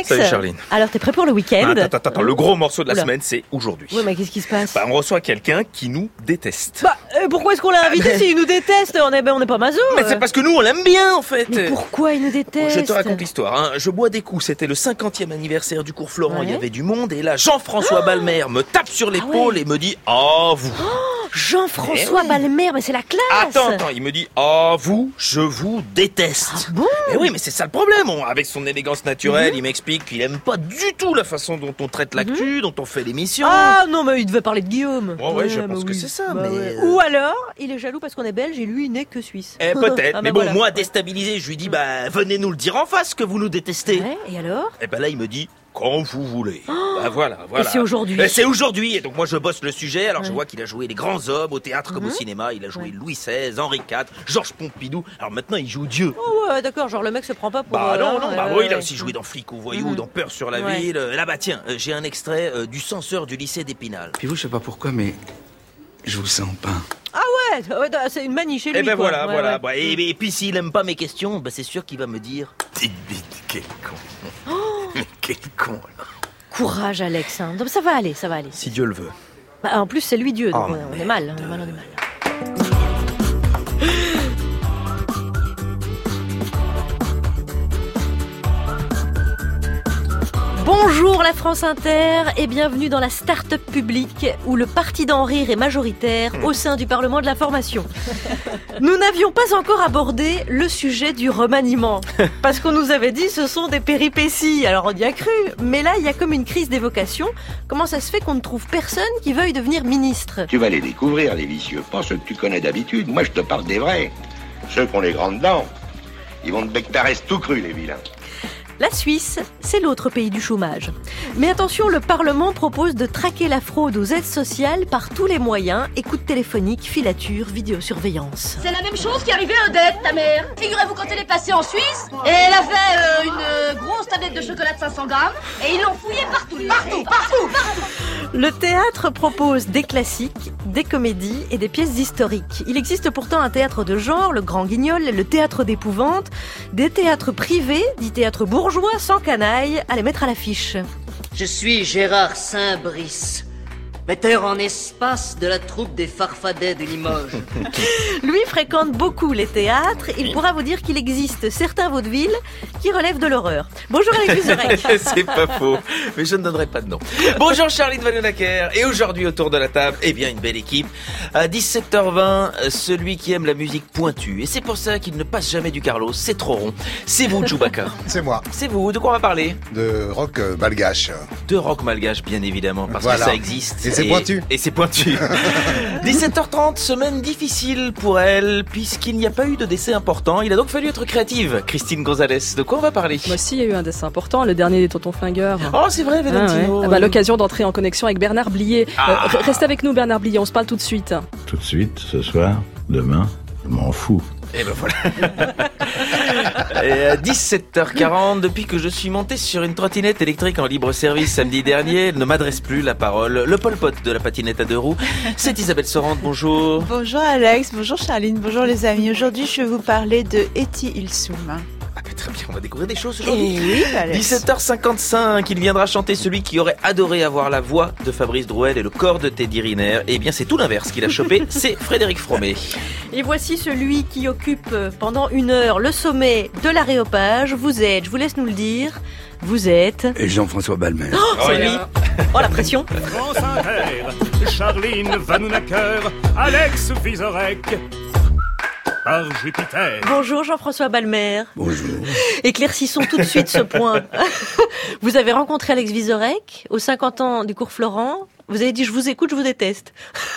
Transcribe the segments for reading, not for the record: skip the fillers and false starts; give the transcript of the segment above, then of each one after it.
Alex. Salut Charline. Alors, t'es prêt pour le week-end? Attends, le gros morceau de la semaine, c'est aujourd'hui. Ouais, mais qu'est-ce qui se passe? On reçoit quelqu'un qui nous déteste. Pourquoi est-ce qu'on l'a invité s'il nous déteste? On est pas maso. Mais c'est parce que nous, on l'aime bien, en fait. Mais pourquoi il nous déteste? Je te raconte l'histoire. Je bois des coups. C'était le 50e anniversaire du cours Florent. Il y avait du monde. Et là, Jean-François Balmer me tape sur l'épaule et me dit « Ah, vous !» Jean-François Balmer, mais c'est la classe. Attends, il me dit « Ah, vous, je vous déteste. » Ah bon? Mais oui, mais c'est ça le problème. Avec son élégance naturelle, il m'explique qu'il aime pas du tout la façon dont on traite l'actu, dont on fait l'émission. Ah non, mais il devait parler de Guillaume. Ouais, je pense que c'est ça. Mais Ou alors, il est jaloux parce qu'on est belge et lui, il n'est que suisse. Peut-être. Mais bon, voilà. moi, déstabilisé, je lui dis venez nous le dire en face que vous nous détestez. Ouais, et alors? Et là, il me dit quand vous voulez. Voilà. Et c'est aujourd'hui. C'est aujourd'hui. Et donc moi, je bosse le sujet. Alors je vois qu'il a joué les grands hommes au théâtre comme au cinéma. Il a joué Louis XVI, Henri IV, Georges Pompidou. Alors maintenant, il joue Dieu. Oh ouais, d'accord. Genre le mec se prend pas pour. Non. Il a aussi joué dans Flic ou Voyou, dans Peur sur la ville. Là, tiens, j'ai un extrait du censeur du lycée d'Épinal. Puis vous, je sais pas pourquoi, mais je vous sens pas. Ah ouais, c'est une manie chez lui. Et quoi. voilà. Et puis s'il aime pas mes questions, c'est sûr qu'il va me dire. Quel con. Mais quel con, alors. Courage, Alex. Donc, ça va aller. Si Dieu le veut. En plus, c'est lui Dieu. Donc Oh, on est mal. Bonjour la France Inter et bienvenue dans la start-up publique où le parti d'en rire est majoritaire au sein du Parlement de l'information. Nous n'avions pas encore abordé le sujet du remaniement parce qu'on nous avait dit ce sont des péripéties, alors on y a cru, mais là il y a comme une crise d'évocation. Comment ça se fait qu'on ne trouve personne qui veuille devenir ministre? Tu vas les découvrir, les vicieux, pas ceux que tu connais d'habitude. Moi, je te parle des vrais. Ceux qui ont les grandes dents. Ils vont te bectarès tout cru, les vilains. La Suisse, c'est l'autre pays du chômage. Mais attention, le Parlement propose de traquer la fraude aux aides sociales par tous les moyens, écoute téléphonique, filature, vidéosurveillance. C'est la même chose qui est arrivée à Odette, ta mère. Figurez-vous quand elle est passée en Suisse, et elle avait une grosse tablette de chocolat de 500 grammes, et ils l'ont fouillée partout. Le théâtre propose des classiques, des comédies et des pièces historiques. Il existe pourtant un théâtre de genre, le Grand Guignol, le théâtre d'épouvante, des théâtres privés, dits théâtres bourgeois, sans canaille, à les mettre à l'affiche. Je suis Gérard Saint-Brice, metteur en espace de la troupe des Farfadets de Limoges. Lui fréquente beaucoup les théâtres. Il pourra vous dire qu'il existe certains vaudevilles qui relèvent de l'horreur. Bonjour Alex Vizorek. C'est pas faux, mais je ne donnerai pas de nom. Bonjour Charline Vanhoenacker. Et aujourd'hui autour de la table, une belle équipe. À 17h20, celui qui aime la musique pointue. Et c'est pour ça qu'il ne passe jamais du Carlos, c'est trop rond. C'est vous, Chewbacca. C'est moi. C'est vous, de quoi on va parler? De rock malgache. De rock malgache, bien évidemment, parce que ça existe. Et c'est pointu. Et c'est pointu. 17h30, semaine difficile pour elle, puisqu'il n'y a pas eu de décès important. Il a donc fallu être créative. Christine Gonzalez, de quoi on va parler? Moi aussi, il y a eu un décès important, le dernier des Tontons Flingueurs. Oh, c'est vrai, Valentino. L'occasion d'entrer en connexion avec Bernard Blier. Reste avec nous, Bernard Blier, on se parle tout de suite. Tout de suite, ce soir, demain, je m'en fous. Et voilà. Et à 17h40, depuis que je suis monté sur une trottinette électrique en libre service samedi dernier, elle ne m'adresse plus la parole. Le Pol Pot de la patinette à deux roues, c'est Isabelle Sorante, bonjour. Bonjour Alex, bonjour Charline, bonjour les amis. Aujourd'hui, je vais vous parler de Etty Hillesum. Très bien, on va découvrir des choses aujourd'hui. Oui, Alex. 17h55, il viendra chanter celui qui aurait adoré avoir la voix de Fabrice Drouel et le corps de Teddy Riner. Eh bien, c'est tout l'inverse qu'il a chopé, c'est Frédéric Fromet. Et voici celui qui occupe pendant 1 heure le sommet de l'Aréopage. Vous êtes, je vous laisse nous le dire, vous êtes... Jean-François Balmer. Oh, c'est lui. Oh, la pression. France Inter, Charline Vanhoenacker, Alex Vizorek. Par Jupiter. Bonjour Jean-François Balmer. Bonjour. Éclaircissons tout de suite ce point. Vous avez rencontré Alex Vizorek aux 50 ans du cours Florent. Vous avez dit je vous écoute, je vous déteste.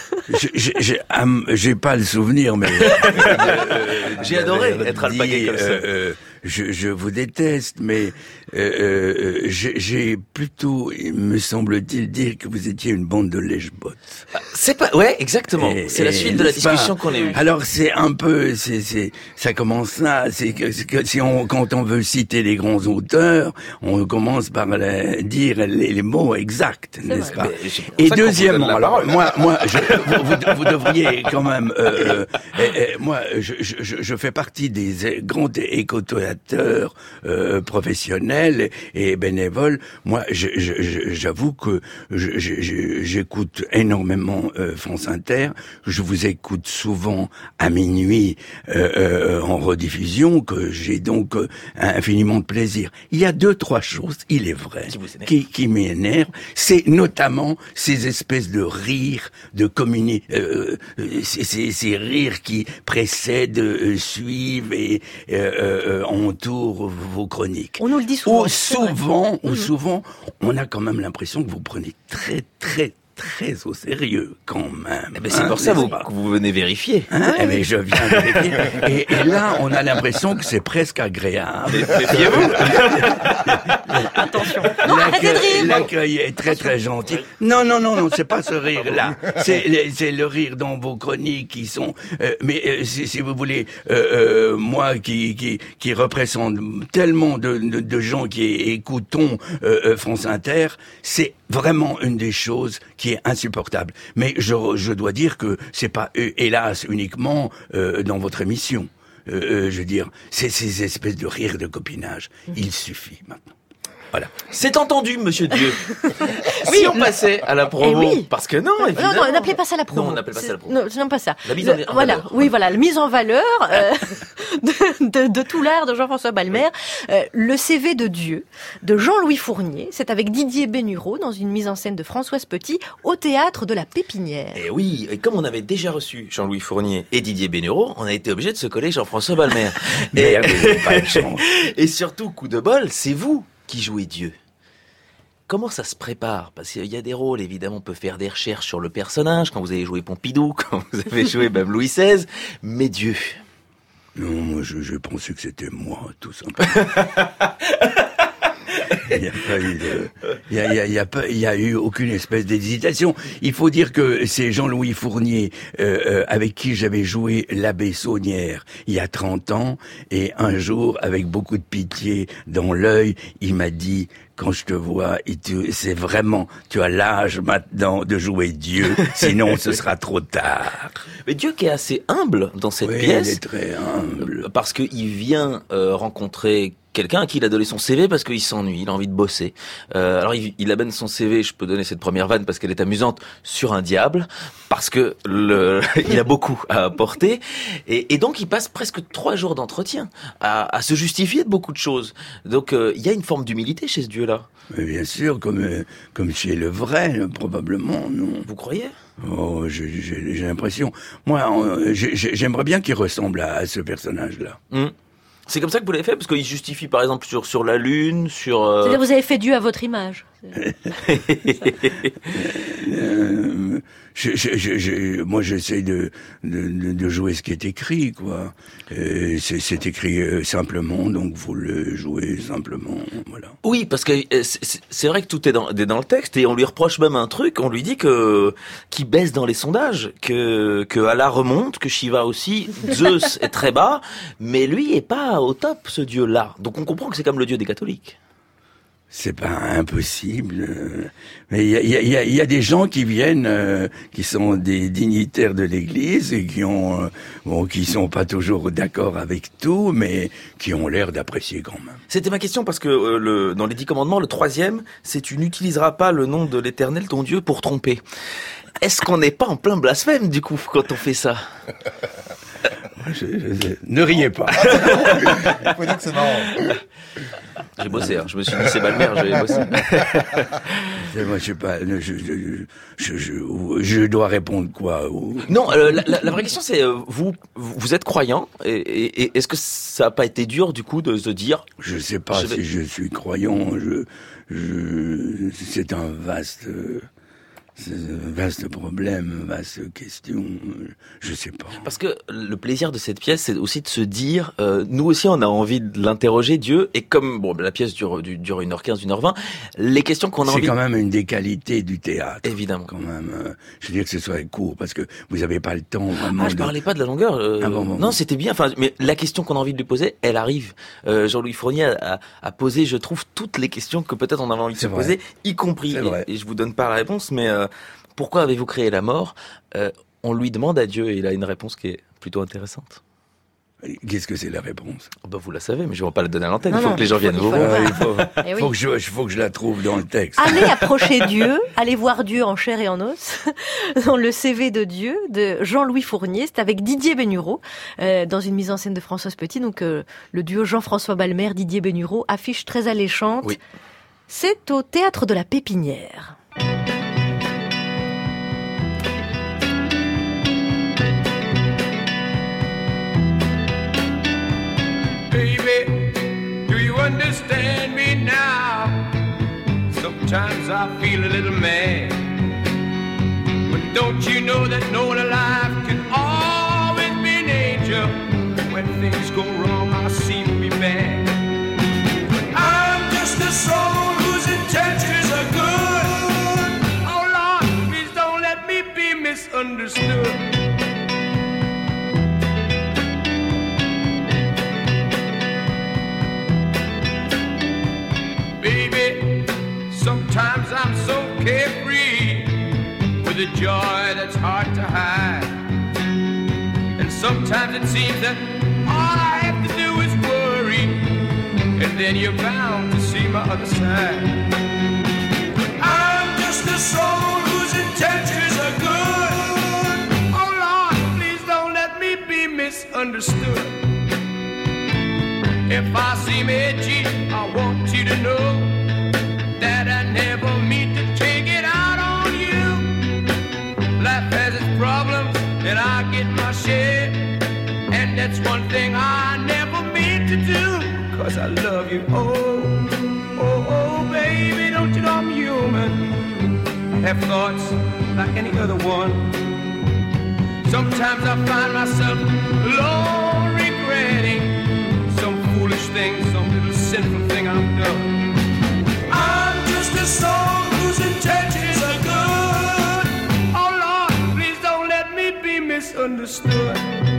J'ai pas le souvenir, mais j'ai adoré être alpagué comme ça. Je vous déteste, mais j'ai plutôt, me semble-t-il, dire que vous étiez une bande de lèche-bottes. C'est pas, ouais, exactement. C'est la suite de la discussion qu'on a eue. Alors c'est un peu, ça commence là. C'est que si quand on veut citer les grands auteurs, on commence par dire les mots exacts, n'est-ce pas? Et deuxièmement, alors moi, vous devriez quand même, moi, je fais partie des grands écouteurs réalisateur professionnel et bénévole, moi, j'avoue que j'écoute énormément France Inter. Je vous écoute souvent à minuit en rediffusion, que j'ai donc infiniment de plaisir. Il y a 2-3 choses, il est vrai, qui m'énervent. C'est notamment ces espèces de rires, de ces rires qui précèdent, suivent et entourent vos chroniques. On nous le dit souvent. Ou souvent, on a quand même l'impression que vous prenez très au sérieux, quand même. Eh ben c'est pour ça que vous venez vérifier. Mais je viens vérifier. Et là, on a l'impression que c'est presque agréable. Méfiez-vous. Attention. Non, arrêtez de rire. L'accueil est très gentil. Non, c'est pas ce rire-là. C'est le rire dans vos chroniques qui sont... mais si vous voulez, moi qui représente tellement de gens qui écoutons France Inter, c'est vraiment une des choses qui est insupportable. Mais je dois dire que c'est pas, hélas, uniquement dans votre émission. Je veux dire, c'est ces espèces de rires de copinage. Il suffit maintenant. Voilà. C'est entendu, monsieur Dieu. Si on passait à la promo, parce que non, évidemment. Non, n'appelez pas ça la promo. Non, on n'appelle pas ça la promo. Non, pas ça. La mise en valeur. Oui, voilà, la mise en valeur de tout l'art de Jean-François Balmer. Le CV de Dieu, de Jean-Louis Fournier. C'est avec Didier Bénureau, dans une mise en scène de Françoise Petit, au Théâtre de la Pépinière. Et oui, et comme on avait déjà reçu Jean-Louis Fournier et Didier Bénureau, on a été obligé de se coller Jean-François Balmer. Et surtout, coup de bol, c'est vous qui jouez Dieu. Comment ça se prépare? Parce qu'il y a des rôles, évidemment, on peut faire des recherches sur le personnage, quand vous avez joué Pompidou, quand vous avez joué même Louis XVI, mais Dieu. Non, moi je pensais que c'était moi, tout simplement. Il y a eu aucune espèce d'hésitation. Il faut dire que c'est Jean-Louis Fournier avec qui j'avais joué l'abbé Saunière il y a 30 ans, et un jour, avec beaucoup de pitié dans l'œil, il m'a dit: quand je te vois, c'est vraiment, tu as l'âge maintenant de jouer Dieu, sinon ce sera trop tard. Mais Dieu qui est assez humble dans cette pièce. Il est très humble. Parce qu'il vient rencontrer quelqu'un à qui il a donné son CV parce qu'il s'ennuie, il a envie de bosser. Alors il amène son CV, je peux donner cette première vanne parce qu'elle est amusante, sur un diable, parce que il a beaucoup à apporter, et donc il passe presque 3 jours d'entretien à se justifier de beaucoup de choses. Donc il y a une forme d'humilité chez ce Dieu-là. Mais bien sûr, comme chez le vrai, probablement, non. Vous croyez? Oh, j'ai l'impression. Moi, j'aimerais bien qu'il ressemble à ce personnage-là. C'est comme ça que vous l'avez fait, parce qu'il justifie par exemple sur la Lune, sur... C'est-à-dire vous avez fait Dieu à votre image. Moi, j'essaie de jouer ce qui est écrit, quoi. C'est écrit simplement, donc vous le jouez simplement, voilà. Oui, parce que c'est vrai que tout est dans le texte, et on lui reproche même un truc. On lui dit qu'il baisse dans les sondages, que Allah remonte, que Shiva aussi, Zeus est très bas, mais lui est pas au top, ce dieu-là. Donc on comprend que c'est comme le dieu des catholiques. C'est pas impossible, mais il y a des gens qui viennent, qui sont des dignitaires de l'Église et qui sont pas toujours d'accord avec tout, mais qui ont l'air d'apprécier quand même. C'était ma question, parce que dans les 10 commandements, le 3e, c'est: tu n'utiliseras pas le nom de l'Éternel ton Dieu pour tromper. Est-ce qu'on n'est pas en plein blasphème du coup quand on fait ça? Ne riez pas. Il faut dire que c'est marrant. J'ai bossé, je me suis dit c'est Balmer, j'ai bossé. Moi, je sais pas, je dois répondre quoi? Non, la vraie question c'est, vous êtes croyant, et est-ce que ça n'a pas été dur du coup de se dire... Je sais pas si je suis croyant, c'est un vaste problème, vaste question, je sais pas. Parce que le plaisir de cette pièce, c'est aussi de se dire, nous aussi on a envie de l'interroger, Dieu, et comme la pièce dure 1h15, 1h20, les questions qu'on a envie... C'est quand même une des qualités du théâtre. Évidemment. Quand même, je veux dire que ce soit court, parce que vous avez pas le temps vraiment je parlais pas de la longueur. Non, c'était bien, mais la question qu'on a envie de lui poser, elle arrive. Jean-Louis Fournier a posé, je trouve, toutes les questions que peut-être on avait envie de se poser, y compris, et je vous donne pas la réponse, mais... pourquoi avez-vous créé la mort? On lui demande à Dieu, et il a une réponse qui est plutôt intéressante. Qu'est-ce que c'est la réponse? Vous la savez, mais je ne vais pas la donner à l'antenne. Il faut que les gens viennent vous voir. Il faut que je la trouve dans le texte. Allez approcher Dieu, allez voir Dieu en chair et en os, dans le CV de Dieu de Jean-Louis Fournier. C'est avec Didier Bénureau, dans une mise en scène de Françoise Petit. Donc le duo Jean-François Balmer, Didier Bénureau, affiche très alléchante. Oui. C'est au Théâtre de la Pépinière. Baby, do you understand me now? Sometimes I feel a little mad, but don't you know that no one alive can always be an angel? When things go wrong, I seem to be bad. I'm just a soul whose intentions are good. Oh Lord, please don't let me be misunderstood. Baby, sometimes I'm so carefree, with a joy that's hard to hide. And sometimes it seems that all I have to do is worry, and then you're bound to see my other side. I'm just a soul whose intentions are good. Oh Lord, please don't let me be misunderstood. If I seem edgy, I want you to know that I never mean to take it out on you. Life has its problems, and I get my share, and that's one thing I never mean to do, 'cause I love you. Oh, oh, oh, baby, don't you know I'm human? I have thoughts like any other one. Sometimes I find myself alone regretting some foolish thing, some little sinful thing I've done. I'm just a soul whose intentions are good. Oh Lord, please don't let me be misunderstood.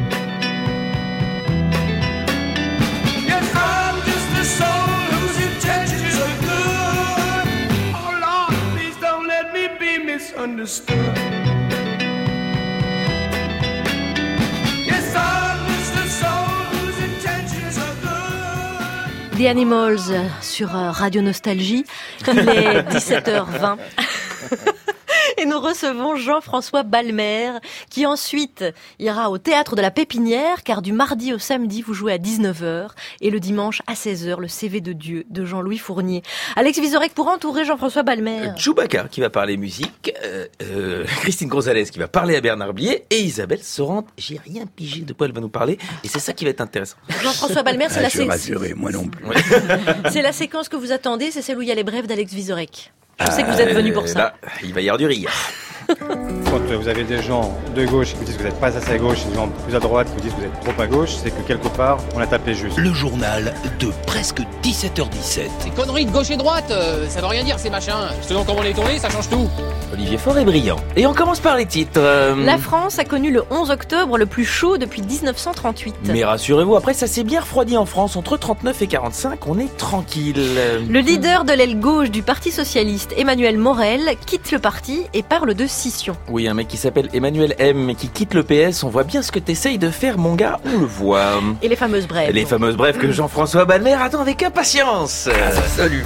Yes, I'm just a soul whose intentions are good. Oh Lord, please don't let me be misunderstood. Yes, I'm just a soul whose intentions are good. The Animals sur Radio Nostalgie. Il est 17h20. Et nous recevons Jean-François Balmer, qui ensuite ira au Théâtre de la Pépinière, car du mardi au samedi, vous jouez à 19h, et le dimanche à 16h, le CV de Dieu de Jean-Louis Fournier. Alex Vizorek pour entourer Jean-François Balmer. Chewbacca qui va parler musique, Christine Gonzalez qui va parler à Bernard Blier, et Isabelle Sorante. J'ai rien pigé de quoi elle va nous parler, et c'est ça qui va être intéressant. Jean-François Balmer, c'est la séquence. Je suis rassuré, moi non plus. C'est la séquence que vous attendez, c'est celle où il y a les brèves d'Alex Vizorek. Je sais que vous êtes venu pour ça. Là, il va y avoir du rire. Quand vous avez des gens de gauche qui vous disent que vous n'êtes pas assez à gauche, et des gens plus à droite qui vous disent que vous êtes trop à gauche, c'est que quelque part, on a tapé juste. Le journal de presque 17h17. Ces conneries de gauche et droite, ça veut rien dire ces machins. Selon comment on est tourné, ça change tout. Olivier Faure est brillant. Et on commence par les titres. La France a connu le 11 octobre le plus chaud depuis 1938. Mais rassurez-vous, après ça s'est bien refroidi en France. Entre 39 et 45, on est tranquille. Le leader de l'aile gauche du Parti Socialiste, Emmanuel Morel, quitte le parti et parle de scission. Oui, un mec qui s'appelle Emmanuel M, qui quitte le PS. On voit bien ce que t'essayes de faire, mon gars, on le voit. Et les fameuses brèves. Les fameuses brèves que Jean-François Balmer attend avec impatience. Salut.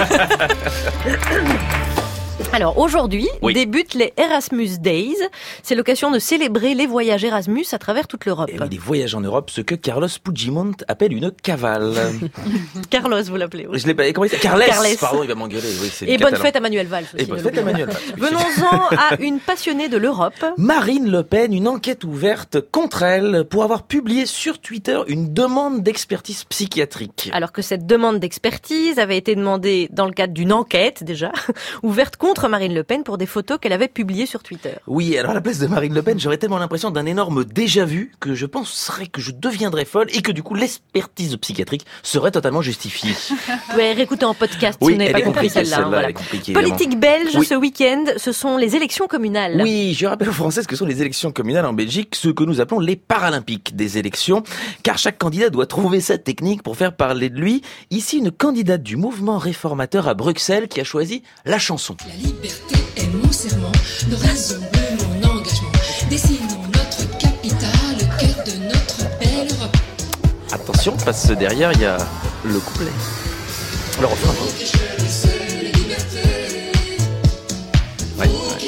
Alors aujourd'hui débutent les Erasmus Days. C'est l'occasion de célébrer les voyages Erasmus à travers toute l'Europe. Et oui, les voyages en Europe, ce que Carlos Puigdemont appelle une cavale. Carlos, vous l'appelez. Oui. Je l'ai pas. Comment il s'appelle? Carles. Pardon, il va m'engueuler. Oui, c'est et bonne fête à Manuel Valls. Et bonne fête à Manuel Valls. Venons-en à une passionnée de l'Europe. Marine Le Pen, une enquête ouverte contre elle pour avoir publié sur Twitter une demande d'expertise psychiatrique. Alors que cette demande d'expertise avait été demandée dans le cadre d'une enquête déjà ouverte contre Marine Le Pen pour des photos qu'elle avait publiées sur Twitter. Oui, alors à la place de Marine Le Pen, j'aurais tellement l'impression d'un énorme déjà-vu que je penserais que je deviendrais folle et que du coup l'expertise psychiatrique serait totalement justifiée. Vous pouvez réécouter en podcast si vous n'avez pas compris celle-là. Voilà. Politique belge, ce week-end, ce sont les élections communales. Oui, je rappelle aux Français ce que sont les élections communales en Belgique, ce que nous appelons les paralympiques des élections, car chaque candidat doit trouver sa technique pour faire parler de lui. Ici, une candidate du mouvement réformateur à Bruxelles qui a choisi la chanson. La liberté est mon serment, le raison de mon engagement. Dessinons notre capitale, le cœur de notre belle Europe. Attention, parce que derrière, il y a le couplet. Le refrain. Ouais.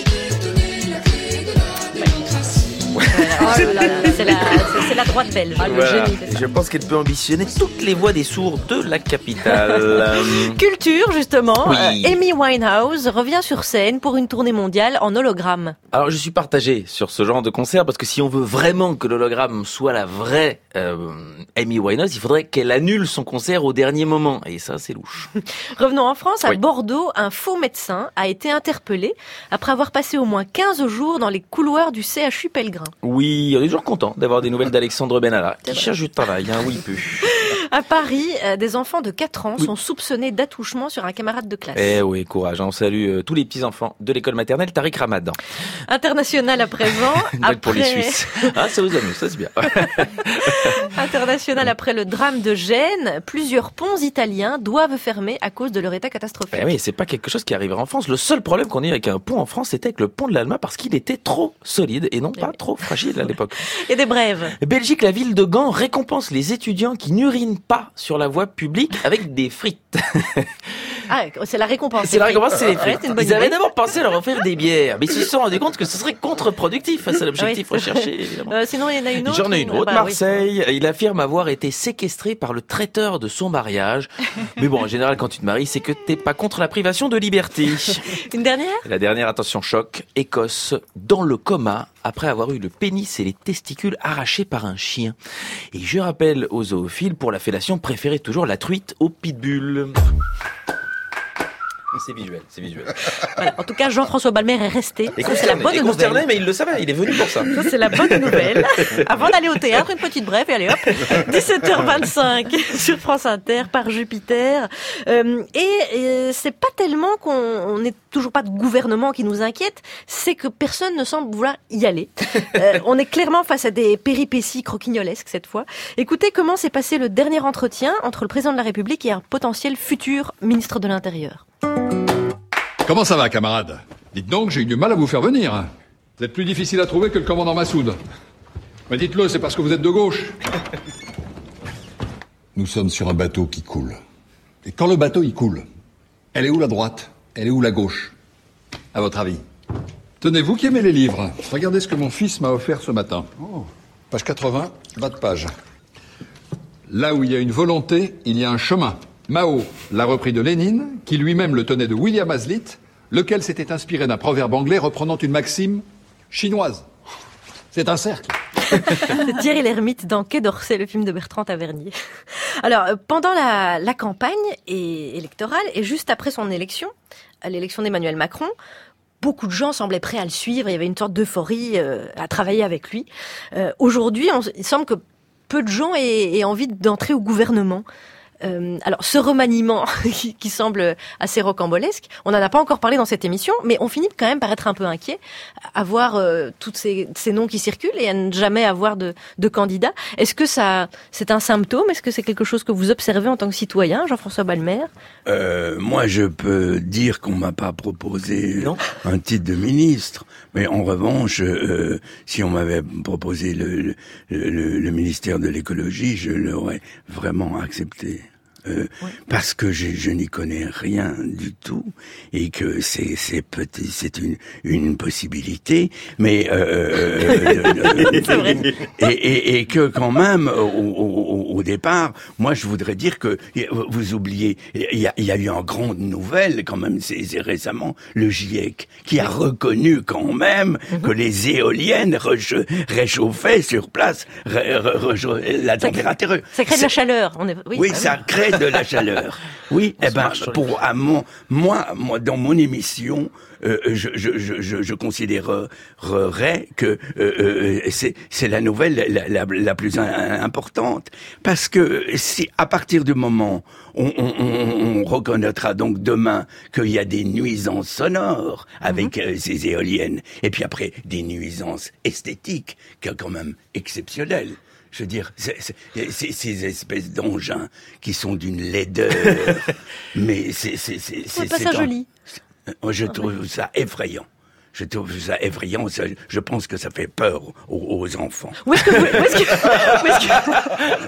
C'est la droite belge. Voilà. Le génie, c'est ça. Je pense qu'elle peut ambitionner toutes les voix des sourds de la capitale. Culture, justement. Oui. Amy Winehouse revient sur scène pour une tournée mondiale en hologramme. Alors je suis partagé sur ce genre de concert parce que si on veut vraiment que l'hologramme soit la vraie Amy Winehouse, il faudrait qu'elle annule son concert au dernier moment. Et ça, c'est louche. Revenons en France. À Oui. Bordeaux, un faux médecin a été interpellé après avoir passé au moins 15 jours dans les couloirs du CHU Pellegrin. Oui, on est toujours content d'avoir des nouvelles d'Alexandre Benalla, qui cherche du travail, hein, oui, peu. À Paris, des enfants de 4 ans sont soupçonnés d'attouchement sur un camarade de classe. Eh oui, courage, hein, on salue tous les petits-enfants de l'école maternelle Tariq Ramadan. International à présent. Une blague pour les Suisses. Ah, ça vous amuse, ça c'est bien. International après le drame de Gênes, plusieurs ponts italiens doivent fermer à cause de leur état catastrophique. Eh oui, c'est pas quelque chose qui arrivera en France. Le seul problème qu'on ait avec un pont en France, c'était avec le pont de l'Alma parce qu'il était trop solide et non pas trop fragile à l'époque. Et des brèves. Belgique, la ville de Gand récompense les étudiants qui n'urinent pas sur la voie publique avec des frites. Ah, c'est la récompense. C'est la récompense, c'est les Ouais, frites. c'est une bonne Ils avaient idée. d'abord pensé à leur offrir des bières, mais ils se sont rendus compte que ce serait contre-productif face à l'objectif Oui. recherché, évidemment. Sinon, il y en a une autre. J'en ai une ou- autre. bah oui. Marseille, il affirme avoir été séquestré par le traiteur de son mariage. Mais bon, en général, quand tu te maries, c'est que t'es pas contre la privation de liberté. Une dernière? La dernière, attention, choc. Écosse, dans le coma, après avoir eu le pénis et les testicules arrachés par un chien. Et je rappelle aux zoophiles, pour la fellation, préférez toujours la truite au pitbull. C'est visuel, c'est visuel. Voilà. En tout cas, Jean-François Balmer est resté. Et Ça, c'est la bonne consterné, nouvelle. mais il le savait, il est venu pour ça. Ça, c'est la bonne nouvelle. Avant d'aller au théâtre, une petite brève et allez hop. 17h25 sur France Inter par Jupiter. C'est pas tellement qu'on n'est toujours pas de gouvernement qui nous inquiète, c'est que personne ne semble vouloir y aller. On est clairement face à des péripéties croquignolesques cette fois. Écoutez comment s'est passé le dernier entretien entre le président de la République et un potentiel futur ministre de l'Intérieur. Comment ça va, camarade? Dites donc, j'ai eu du mal à vous faire venir. Vous êtes plus difficile à trouver que le commandant Massoud. Mais dites-le, c'est parce que vous êtes de gauche. Nous sommes sur un bateau qui coule. Et quand le bateau, il coule, elle est où la droite? Elle est où la gauche? À votre avis? Tenez, vous qui aimez les livres, regardez ce que mon fils m'a offert ce matin. Page 80, bas de page. Là où il y a une volonté, il y a un chemin. Mao l'a repris de Lénine, qui lui-même le tenait de William Hazlitt, lequel s'était inspiré d'un proverbe anglais reprenant une maxime chinoise. C'est un cercle. C'est Thierry Lhermitte dans Quai d'Orsay, le film de Bertrand Tavernier. Alors, pendant la campagne électorale et juste après son élection, l'élection d'Emmanuel Macron, beaucoup de gens semblaient prêts à le suivre. Il y avait une sorte d'euphorie à travailler avec lui. Aujourd'hui, il semble que peu de gens aient envie d'entrer au gouvernement. Alors, ce remaniement qui semble assez rocambolesque, on n'en a pas encore parlé dans cette émission, mais on finit quand même par être un peu inquiet à voir tous ces noms qui circulent et à ne jamais avoir de candidats. Est-ce que c'est un symptôme? Est-ce que c'est quelque chose que vous observez en tant que citoyen, Jean-François Balmer? Moi, je peux dire qu'on m'a pas proposé un titre de ministre, mais en revanche, si on m'avait proposé le ministère de l'écologie, je l'aurais vraiment accepté. Parce que je n'y connais rien du tout et que c'est une possibilité, mais et que quand même au départ, moi je voudrais dire que vous oubliez, il y a eu une grande nouvelle quand même, c'est récemment le GIEC qui a reconnu quand même que les éoliennes réchauffaient sur place la température. Ça crée de la chaleur. Oui, ça crée de la chaleur. Oui, moi, dans mon émission, je considérerais que c'est la nouvelle la plus importante, parce que si à partir du moment on reconnaîtra donc demain qu'il y a des nuisances sonores avec ces éoliennes, et puis après des nuisances esthétiques quand même exceptionnelles. Je veux dire, ces espèces d'engins qui sont d'une laideur, mais c'est pas ça joli. Je trouve ça effrayant. Je trouve ça effrayant. Je pense que ça fait peur aux enfants. Où est-ce que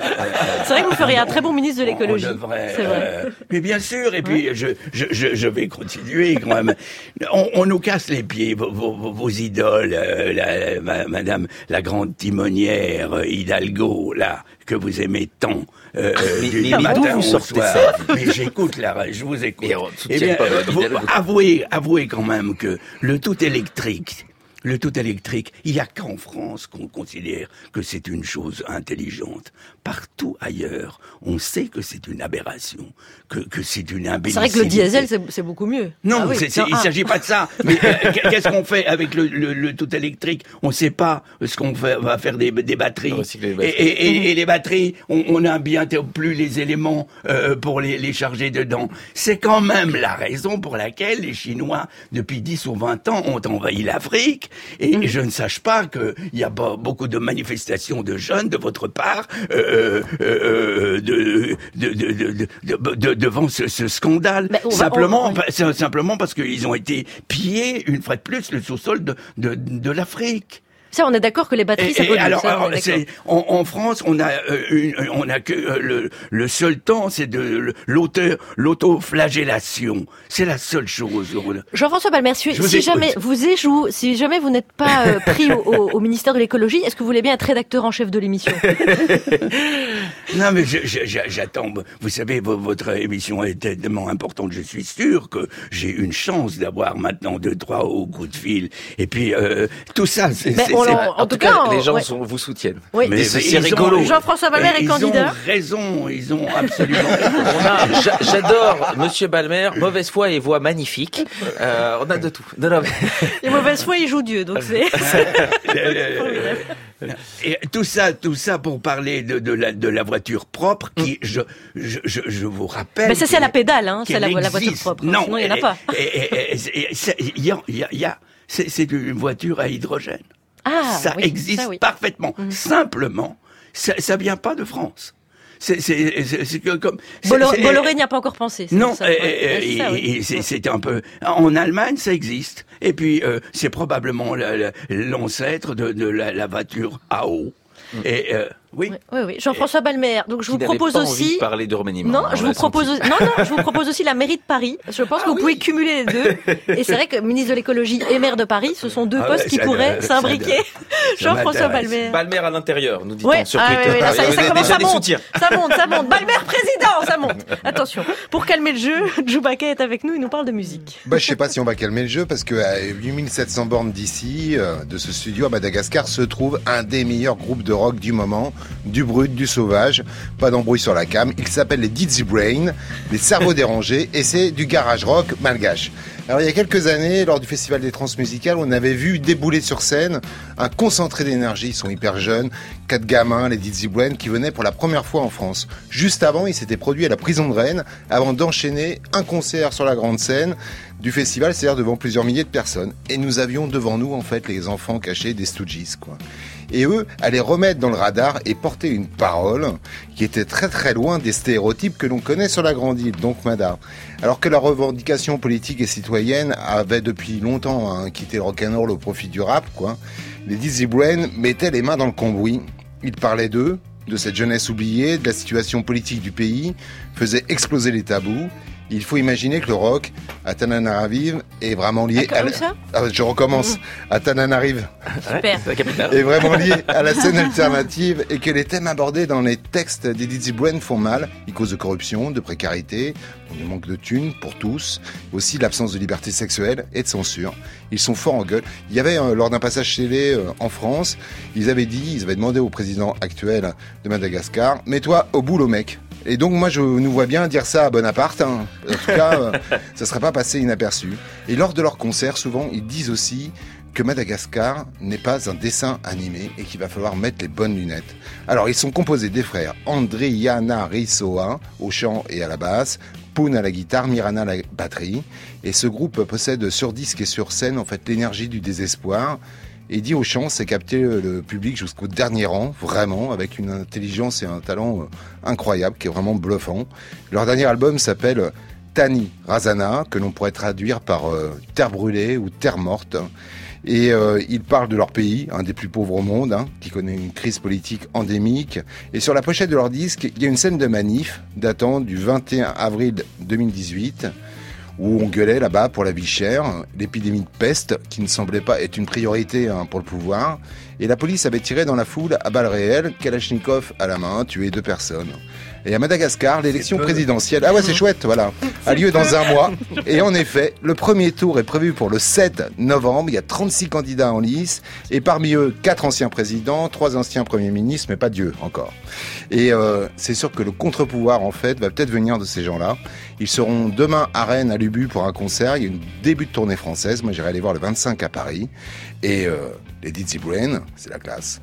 C'est vrai que vous feriez un très bon ministre de l'écologie. On devrait, c'est vrai. Mais bien sûr, et puis je vais continuer quand même. On nous casse les pieds, vos idoles, madame la grande timonière Hidalgo, là, que vous aimez tant, du matin au soir. Mais j'écoute je vous écoute. Eh bien, avouez quand même que le tout électrique, il n'y a qu'en France qu'on considère que c'est une chose intelligente. Partout ailleurs, on sait que c'est une aberration, que c'est une imbécilité. C'est vrai que le diesel, c'est beaucoup mieux. Non, il s'agit pas de ça. Mais qu'est-ce qu'on fait avec le tout électrique? On ne sait pas ce qu'on va faire des batteries. Et les batteries, on n'a bientôt plus les éléments pour les charger dedans. C'est quand même la raison pour laquelle les Chinois, depuis 10 ou 20 ans, ont envahi l'Afrique. Et je ne sache pas qu'il y a beaucoup de manifestations de jeunes de votre part devant ce scandale. Simplement parce qu'ils ont été pillés, une fois de plus, le sous-sol de l'Afrique. Ça, on est d'accord que les batteries, ça pollue. En France, on a que le seul temps, c'est de l'autoflagellation. C'est la seule chose. Jean-François Balmer, si jamais vous n'êtes pas pris au ministère de l'écologie, est-ce que vous voulez bien être rédacteur en chef de l'émission? Non, mais j'attends. Vous savez, votre émission est tellement importante. Je suis sûr que j'ai une chance d'avoir maintenant 2-3 hauts coups de fil. Et puis tout ça, en tout cas, les gens vous soutiennent. Oui. Mais c'est rigolo. Jean-François Balmer est candidat. Ils ont absolument raison. J'adore Monsieur Balmer, mauvaise foi et voix magnifique. On a de tout. Et mauvaise foi, il joue Dieu, donc c'est... Et tout ça pour parler de la voiture propre qui, je vous rappelle. Mais ça, c'est la pédale, hein, c'est la voiture propre. Non, sinon, il n'y en a pas. C'est une voiture à hydrogène. Ça existe parfaitement. Simplement, ça vient pas de France. C'est que comme Bolloré n'y a pas encore pensé. Non, c'est un peu. En Allemagne, ça existe. Et puis c'est probablement l'ancêtre de la voiture à eau. Et oui. Jean-François Balmer. Donc je vous propose aussi. De parler de remaniement. Non, je vous propose aussi la mairie de Paris. Je pense que vous pouvez cumuler les deux. Et c'est vrai que ministre de l'écologie et maire de Paris, ce sont deux postes qui pourraient s'imbriquer. Jean-François Balmer. Balmer à l'intérieur, nous dit-on sur Twitter. Ça commence, ça monte. Balmer président, ça monte. Attention. Pour calmer le jeu, Djoubaka est avec nous. Il nous parle de musique. Je sais pas si on va calmer le jeu parce que à 8700 bornes d'ici, de ce studio à Madagascar, se trouve un des meilleurs groupes de rock du moment. Du brut, du sauvage, pas d'embrouille sur la cam. Il s'appelle les Dizzy Brain, les cerveaux dérangés, et c'est du garage rock malgache. Alors il y a quelques années, lors du Festival des Transmusicales, on avait vu débouler sur scène un concentré d'énergie. Ils sont hyper jeunes, 4 gamins, les Dizzy Brain, qui venaient pour la première fois en France. Juste avant, ils s'étaient produits à la prison de Rennes, avant d'enchaîner un concert sur la grande scène du festival, c'est-à-dire devant plusieurs milliers de personnes. Et nous avions devant nous, en fait, les enfants cachés des Stooges, quoi. Et eux allaient remettre dans le radar et porter une parole qui était très très loin des stéréotypes que l'on connaît sur la grande île, donc Madar. Alors que la revendication politique et citoyenne avait depuis longtemps quitté le rock'n'roll au profit du rap, quoi, les Dizzy Brain mettaient les mains dans le cambouis. Ils parlaient d'eux, de cette jeunesse oubliée, de la situation politique du pays, faisaient exploser les tabous. Il faut imaginer que le rock à Tananarive est vraiment lié je recommence. À Tananarive. Super. C'est la capitale. Est vraiment lié à la scène alternative et que les thèmes abordés dans les textes des Dizzy Brain font mal. Ils causent de corruption, de précarité, du manque de thunes pour tous, aussi l'absence de liberté sexuelle et de censure. Ils sont forts en gueule. Il y avait, lors d'un passage télé en France, ils avaient demandé au président actuel de Madagascar, mets-toi au boulot mec. Et donc moi je nous vois bien dire ça à Bonaparte, hein. En tout cas ça serait pas passé inaperçu. Et lors de leurs concerts, souvent ils disent aussi que Madagascar n'est pas un dessin animé et qu'il va falloir mettre les bonnes lunettes. Alors ils sont composés des frères Andriana Rissoa au chant et à la basse, Poun à la guitare, Mirana à la batterie. Et ce groupe possède sur disque et sur scène en fait l'énergie du désespoir. Et dit au chant, c'est capter le public jusqu'au dernier rang, vraiment, avec une intelligence et un talent incroyable, qui est vraiment bluffant. Leur dernier album s'appelle Tani Razana, que l'on pourrait traduire par Terre brûlée ou Terre morte. Et ils parlent de leur pays, un des plus pauvres au monde, qui connaît une crise politique endémique. Et sur la pochette de leur disque, il y a une scène de manif datant du 21 avril 2018, où on gueulait là-bas pour la vie chère, l'épidémie de peste, qui ne semblait pas être une priorité pour le pouvoir. Et la police avait tiré dans la foule à balles réelles, Kalachnikov à la main, tué 2 personnes. Et à Madagascar, l'élection présidentielle, c'est chouette, voilà, a lieu dans un mois. Et en effet, le premier tour est prévu pour le 7 novembre. Il y a 36 candidats en lice. Et parmi eux, 4 anciens présidents, 3 anciens premiers ministres, mais pas Dieu encore. Et c'est sûr que le contre-pouvoir, en fait, va peut-être venir de ces gens-là. Ils seront demain à Rennes, à l'Ubu, pour un concert. Il y a une début de tournée française. Moi, j'irai aller voir le 25 à Paris. Et les Dizzy Brain, c'est la classe.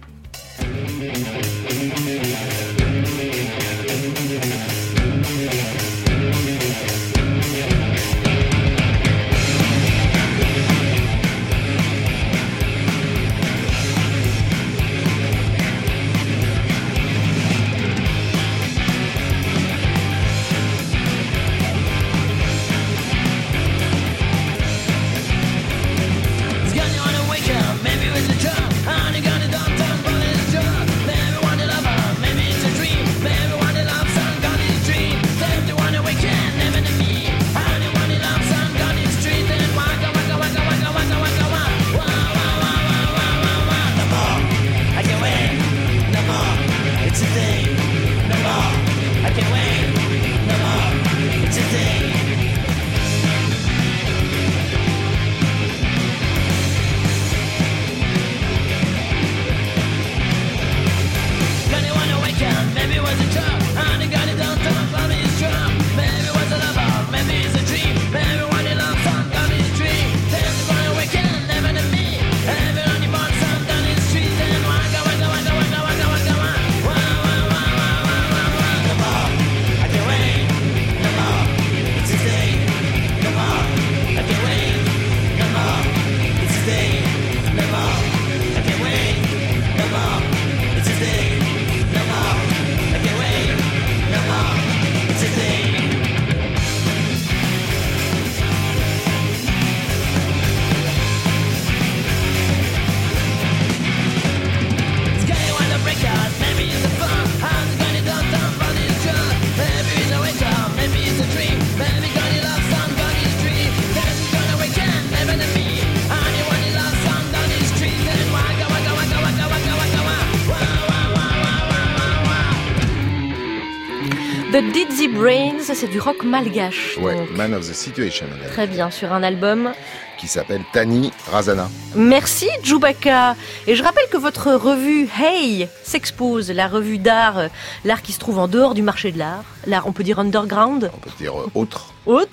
The Dizzy Brains, c'est du rock malgache. Ouais, Man of the Situation. Très bien, sur un album qui s'appelle Tani Razana. Merci Djoubaka. Et je rappelle que votre revue Hey s'expose, la revue d'art, l'art qui se trouve en dehors du marché de l'art, on peut dire underground. On peut dire autre,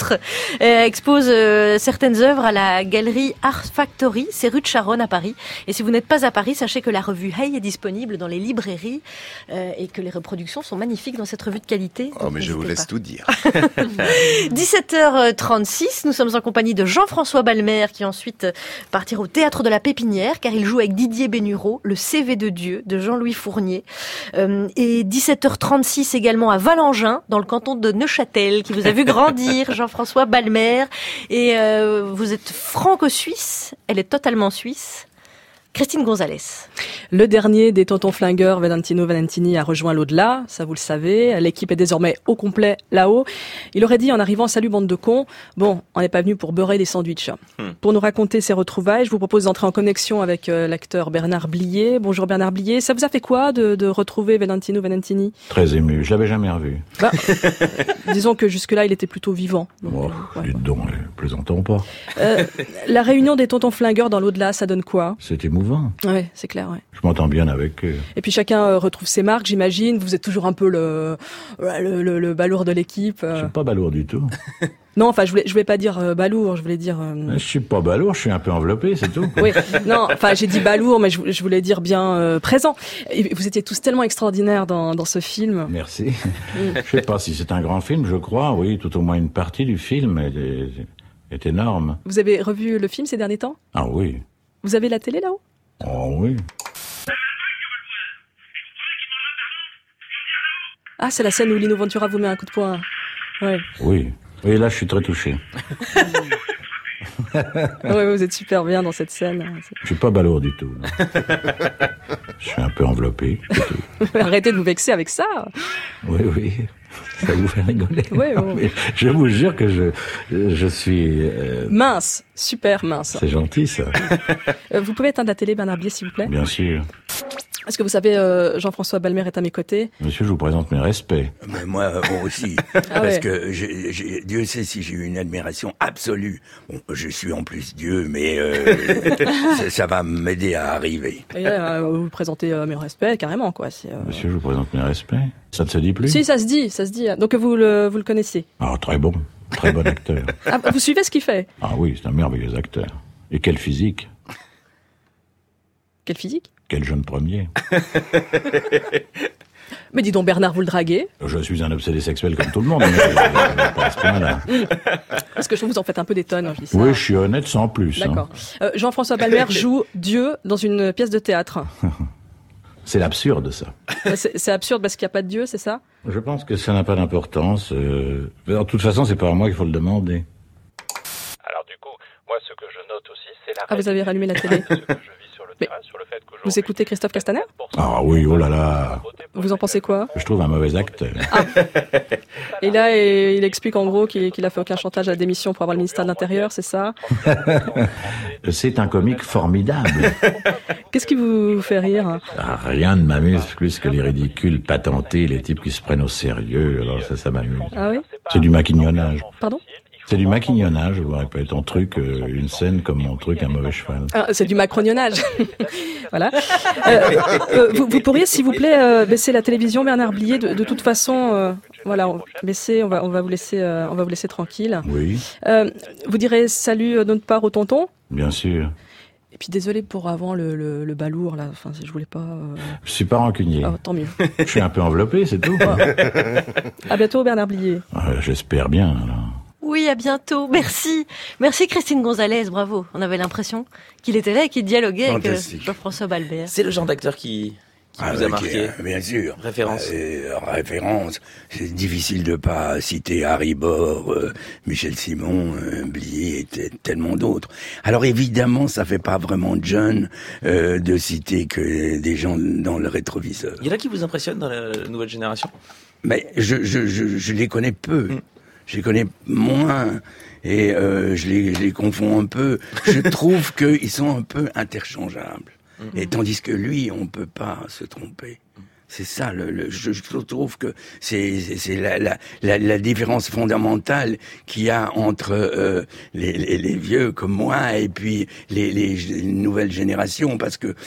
expose certaines œuvres à la galerie Art Factory, c'est rue de Charonne à Paris. Et si vous n'êtes pas à Paris, sachez que la revue Hey est disponible dans les librairies et que les reproductions sont magnifiques dans cette revue de qualité. Oh, mais je vous laisse tout dire. 17h36, nous sommes en compagnie de Jean-François Balmer qui ensuite partira au Théâtre de la Pépinière car il joue avec Didier Bénureau, le CV de Dieu de Jean-Louis Fournier. Et 17h36 également à Valengin, dans le canton de Neuchâtel, qui vous a vu grandir, Jean-François Balmer. Et vous êtes franco-suisse, elle est totalement suisse. Christine Gonzalez. Le dernier des tontons flingueurs, Valentino Valentini, a rejoint l'au-delà, ça vous le savez. L'équipe est désormais au complet là-haut. Il aurait dit en arrivant, salut bande de cons, bon, on n'est pas venu pour beurrer des sandwichs. Pour nous raconter ses retrouvailles, je vous propose d'entrer en connexion avec l'acteur Bernard Blier. Bonjour Bernard Blier, ça vous a fait quoi de retrouver Valentino Valentini ? Très ému, je l'avais jamais revu. Disons que jusque-là, il était plutôt vivant. Donc, dites donc, plaisantons pas. La réunion des tontons flingueurs dans l'au-delà, ça donne quoi ? C'est émouvant. Ouais, c'est clair, ouais. Je m'entends bien avec eux. Et puis chacun retrouve ses marques, j'imagine. Vous êtes toujours un peu le balourd de l'équipe. Je suis pas balourd du tout. Non, enfin, je voulais pas dire balourd, je voulais dire... Je suis pas balourd, je suis un peu enveloppé, c'est tout. Oui, non, enfin, j'ai dit balourd, mais je voulais dire bien présent. Et vous étiez tous tellement extraordinaires dans ce film. Merci. Je sais pas si c'est un grand film, je crois, oui, tout au moins une partie du film est énorme. Vous avez revu le film ces derniers temps ? Ah oui. Vous avez la télé là-haut ? Oh oui. Ah, c'est la scène où Lino Ventura vous met un coup de poing. Ouais. Oui. Et là, je suis très touché. Oui, vous êtes super bien dans cette scène. Je suis pas balourd du tout. Non. Je suis un peu enveloppé. Arrêtez de vous vexer avec ça. Oui. Ça vous fait rigoler. Oui. Mais je vous jure que je suis... Mince, super mince. C'est gentil, ça. Vous pouvez éteindre la télé, Bernard Blier, s'il vous plaît? Bien sûr. Est-ce que vous savez, Jean-François Balmer est à mes côtés? Monsieur, je vous présente mes respects. Mais moi aussi. Parce que Dieu sait si j'ai eu une admiration absolue. Bon, je suis en plus Dieu, mais ça va m'aider à arriver. Et vous présentez mes respects, carrément, quoi. Monsieur, je vous présente mes respects. Ça ne se dit plus? Si, ça se dit. Donc vous le connaissez? Ah, très bon acteur. Ah, vous suivez ce qu'il fait? Ah oui, c'est un merveilleux acteur. Et quel physique! Quel physique? Quel jeune premier. Mais dis donc, Bernard, vous le draguez? Je suis un obsédé sexuel comme tout le monde, mais pas à ce point-là. Parce que je trouve que vous en faites un peu des tonnes, je dis ça. Oui, je suis honnête sans plus. D'accord. Jean-François Balmer joue Dieu dans une pièce de théâtre. C'est absurde, ça. C'est absurde parce qu'il n'y a pas de Dieu, c'est ça? Je pense que ça n'a pas d'importance. De toute façon, c'est pas à moi qu'il faut le demander. Alors du coup, moi, ce que je note aussi, c'est la... Ah, vous avez rallumé la télé. Vous écoutez Christophe Castaner? Ah oui, oh là là. Vous en pensez quoi? Je trouve un mauvais acteur. Ah. Et là, il explique en gros qu'il a fait aucun chantage à la démission pour avoir le ministère de l'Intérieur, c'est ça? C'est un comique formidable. Qu'est-ce qui vous fait rire? Rien ne m'amuse plus que les ridicules patentés, les types qui se prennent au sérieux. Alors ça m'amuse. Ah oui? C'est du maquignonnage. Pardon? C'est du maquignonnage, je vous rappelle. Ton truc, une scène comme mon truc, un mauvais cheval. Ah, c'est du macronionnage. Voilà. Vous pourriez, s'il vous plaît, baisser la télévision, Bernard Blier. De toute façon, voilà, on va vous laisser tranquille. Oui. Vous direz salut de notre part au tonton? Bien sûr. Et puis désolé pour avant le balourd là. Enfin, je voulais pas. Je suis pas rancunier. Ah, tant mieux. Je suis un peu enveloppé, c'est tout. À bientôt, Bernard Blier. J'espère bien. Alors. Oui, à bientôt. Merci. Merci Christine Gonzalez, bravo. On avait l'impression qu'il était là et qu'il dialoguait avec Jean-François Balmer. C'est le genre d'acteur qui vous a marqué. Bien sûr. Référence. Référence. C'est difficile de pas citer Harry Bor, Michel Simon, Blier et tellement d'autres. Alors évidemment, ça fait pas vraiment John de citer que des gens dans le rétroviseur. Il y en a qui vous impressionnent dans la nouvelle génération? Mais je les connais peu. Je les connais moins et je les confonds un peu. Je trouve qu'ils sont un peu interchangeables. Et tandis que lui, on peut pas se tromper. C'est ça, je trouve que c'est la différence fondamentale qu'il y a entre les vieux comme moi et puis les nouvelles générations, parce que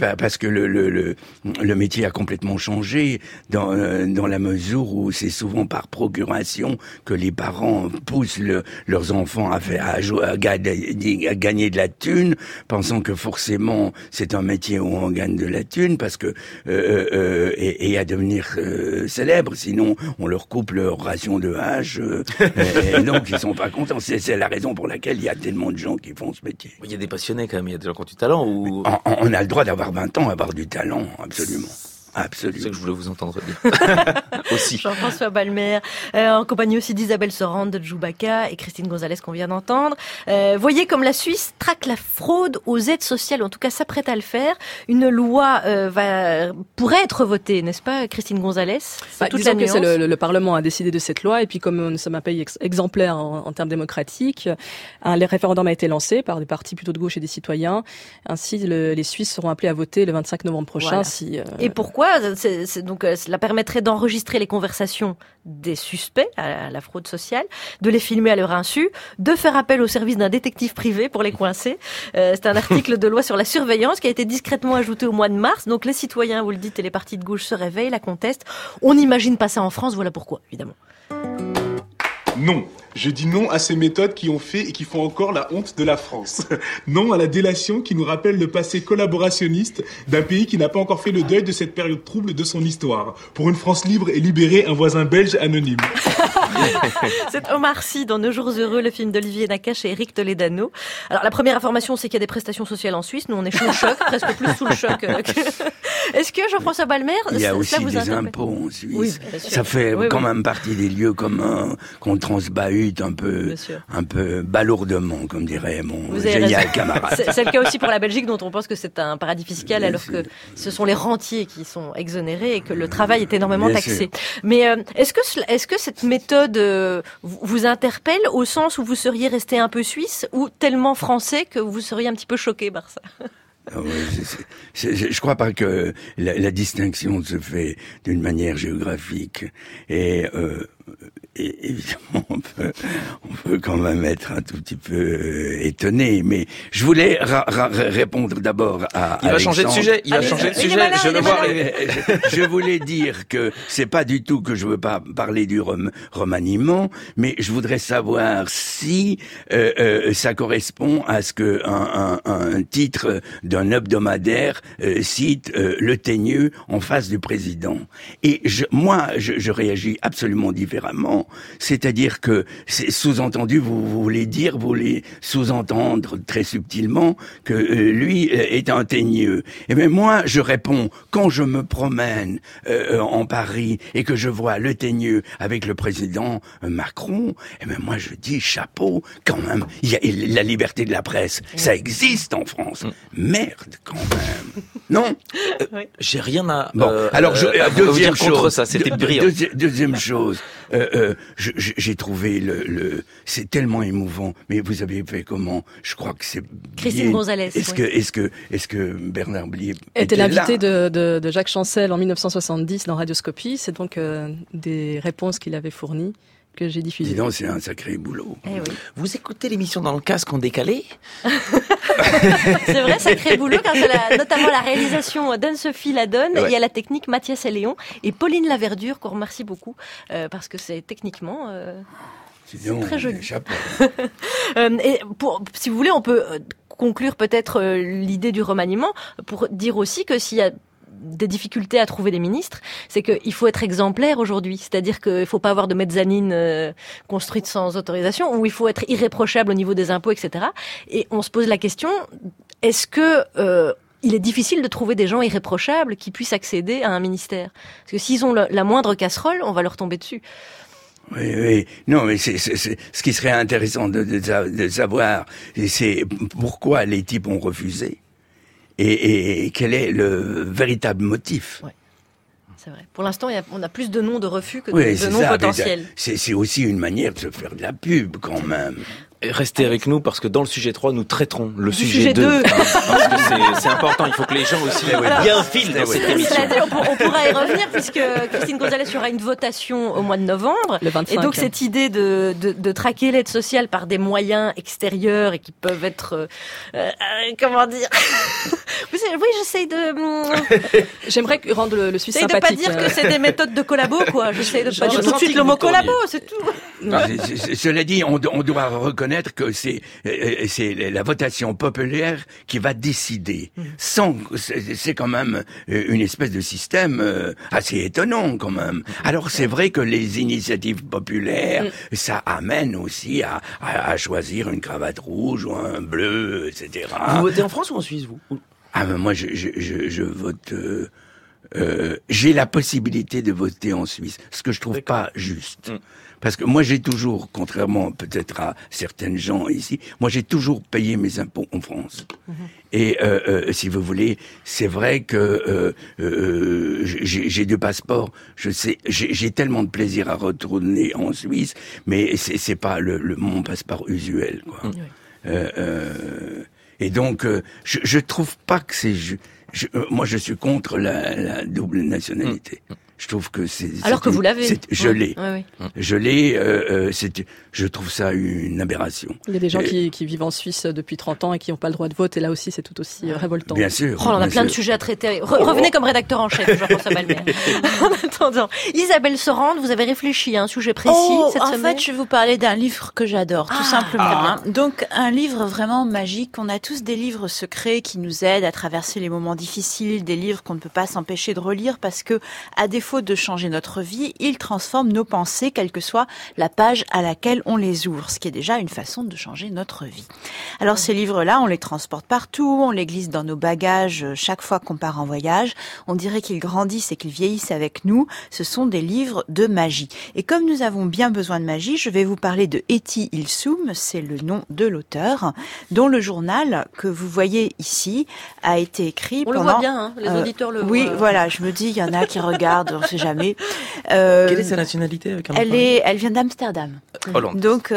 le métier a complètement changé dans la mesure où c'est souvent par procuration que les parents poussent leurs enfants à gagner de la thune, pensant que forcément c'est un métier où on gagne de la thune, parce que et à devenir célèbres, sinon on leur coupe leur ration de hache, et donc ils sont pas contents. C'est la raison pour laquelle il y a tellement de gens qui font ce métier. Il y a des passionnés quand même, il y a des gens qui ont du talent ou... On a le droit d'avoir 20 ans, avoir du talent, absolument. Absolument. C'est ce que je voulais vous entendre dire. Aussi. Jean-François Balmer, en compagnie aussi d'Isabelle Sorand, de Djoubaka et Christine Gonzalez qu'on vient d'entendre. Voyez comme la Suisse traque la fraude aux aides sociales, en tout cas s'apprête à le faire. Une loi pourrait être votée, n'est-ce pas, Christine Gonzalez? Disons que le Parlement a décidé de cette loi, et puis comme nous sommes un pays exemplaire en termes démocratiques, les référendums a été lancé par des partis plutôt de gauche et des citoyens. Ainsi, les Suisses seront appelés à voter le 25 novembre prochain. Voilà. Et pourquoi? Donc, cela permettrait d'enregistrer les conversations des suspects à la fraude sociale, de les filmer à leur insu, de faire appel au service d'un détective privé pour les coincer. C'est un article de loi sur la surveillance qui a été discrètement ajouté au mois de mars. Donc les citoyens, vous le dites, et les partis de gauche se réveillent, la contestent. On n'imagine pas ça en France, voilà pourquoi, évidemment. Non, je dis non à ces méthodes qui ont fait et qui font encore la honte de la France. Non à la délation qui nous rappelle le passé collaborationniste d'un pays qui n'a pas encore fait le deuil de cette période trouble de son histoire. Pour une France libre et libérée, un voisin belge anonyme. C'est Omar Sy dans Nos jours heureux, le film d'Olivier Nakache et Éric Toledano. Alors la première information, c'est qu'il y a des prestations sociales en Suisse. Nous, on est sous le choc, presque plus sous le choc Est-ce que Jean-François Balmer, il y a aussi vous des impôts en Suisse. Oui, bien sûr. Ça fait Oui, quand oui. même partie des lieux communs qu'on transbahute un peu balourdement, comme dirait mon Vous avez génial raison. camarade. C'est le cas aussi pour la Belgique, dont on pense que c'est un paradis fiscal, alors que ce sont les rentiers qui sont exonérés et que le travail est énormément Bien taxé. sûr. Mais est-ce que cette méthode vous interpelle au sens où vous seriez resté un peu suisse ou tellement français que vous seriez un petit peu choqué par ça? Je crois pas que la distinction se fait d'une manière géographique et évidemment on peut quand même être un tout petit peu étonné, mais je voulais répondre d'abord à Il va changer de sujet, je voulais dire que c'est pas du tout que je veux pas parler du remaniement, mais je voudrais savoir si ça correspond à ce que un titre d'un hebdomadaire cite le teigneux en face du président. Et moi, je réagis absolument différemment. C'est-à-dire que, c'est sous-entendu, vous voulez sous-entendre très subtilement que lui est un teigneux. Et bien moi, je réponds, quand je me promène en Paris et que je vois le teigneux avec le président Macron, et bien moi je dis chapeau, quand même, il y a la liberté de la presse, ça existe en France. Merde, quand même. Non, j'ai rien à alors deuxième dire contre chose, ça, c'était brillant. Deuxième chose, j'ai trouvé c'est tellement émouvant. Mais vous avez fait comment? Je crois que c'est Christine Gonzalez. Est-ce que Bernard Blier était l'invité là de Jacques Chancel en 1970 dans Radioscopie. C'est donc des réponses qu'il avait fournies que j'ai diffusées. Dis donc, c'est un sacré boulot. Eh oui. Vous écoutez l'émission dans le casque en décalé? C'est vrai, sacré boulot, car c'est notamment la réalisation d'Anne-Sophie Ladonne, il y a la technique Mathias Léon et Pauline Laverdure, qu'on remercie beaucoup, parce que c'est techniquement c'est très joli. Et si vous voulez, on peut conclure peut-être l'idée du remaniement pour dire aussi que s'il y a des difficultés à trouver des ministres, c'est qu'il faut être exemplaire aujourd'hui. C'est-à-dire qu'il ne faut pas avoir de mezzanine construite sans autorisation, ou il faut être irréprochable au niveau des impôts, etc. Et on se pose la question, est-ce que il est difficile de trouver des gens irréprochables qui puissent accéder à un ministère? Parce que s'ils ont la moindre casserole, on va leur tomber dessus. Oui. Non, mais c'est ce qui serait intéressant de savoir, c'est pourquoi les types ont refusé. Et quel est le véritable motif? Ouais, c'est vrai. Pour l'instant, on a plus de noms de refus que de noms ça, potentiels. C'est aussi une manière de se faire de la pub, quand même. Restez avec nous parce que dans le sujet 3, nous traiterons le sujet 2. Parce que c'est important, il faut que les gens aussi bien filent dans cette émission. Cela dit, on pourra y revenir puisque Christine Gonzalez, il y aura une votation au mois de novembre. Le 25. Et donc cette idée de traquer l'aide sociale par des moyens extérieurs et qui peuvent être... comment dire Oui, j'essaye de... J'aimerais rendre le Suisse sympathique. sympathique. De pas dire que c'est des méthodes de collabo, quoi. J'essaye de pas dire tout de suite le mot collabo, c'est tout. Cela dit, on doit reconnaître que c'est la votation populaire qui va décider. C'est quand même une espèce de système assez étonnant quand même. Alors c'est vrai que les initiatives populaires, ça amène aussi à choisir une cravate rouge ou un bleu, etc. Vous votez en France ou en Suisse, vous? Ah ben moi je vote. J'ai la possibilité de voter en Suisse, ce que je trouve pas juste. Parce que moi j'ai toujours, contrairement peut-être à certaines gens ici, moi j'ai toujours payé mes impôts en France. Et si vous voulez, c'est vrai que j'ai 2 passeports. Je sais, j'ai tellement de plaisir à retourner en Suisse, mais c'est pas mon passeport usuel, quoi. Et donc je trouve pas que c'est moi je suis contre la double nationalité. Je trouve que alors que vous l'avez. Je l'ai. Oui. Je l'ai. Je trouve ça une aberration. Il y a des gens qui vivent en Suisse depuis 30 ans et qui n'ont pas le droit de vote, et là aussi c'est tout aussi révoltant. Bien sûr. On a plein de sujets à traiter. Revenez comme rédacteur en chef, Jean-François Balmer. En attendant, Isabelle Sorand, vous avez réfléchi à un sujet précis cette semaine? En fait, je vais vous parler d'un livre que j'adore, tout simplement. Donc, un livre vraiment magique. On a tous des livres secrets qui nous aident à traverser les moments difficiles, des livres qu'on ne peut pas s'empêcher de relire parce que, à défaut de changer notre vie, ils transforment nos pensées, quelle que soit la page à laquelle on les ouvre, ce qui est déjà une façon de changer notre vie. Alors ces livres-là, on les transporte partout, on les glisse dans nos bagages chaque fois qu'on part en voyage. On dirait qu'ils grandissent et qu'ils vieillissent avec nous. Ce sont des livres de magie. Et comme nous avons bien besoin de magie, je vais vous parler de Etty Hillesum, c'est le nom de l'auteur, dont le journal que vous voyez ici a été écrit on pendant... le voit bien, hein, les auditeurs le voient. Oui, voilà, je me dis, il y en a qui regardent, on ne sait jamais. Quelle est sa nationalité avec un elle vient d'Amsterdam. Hollande. Donc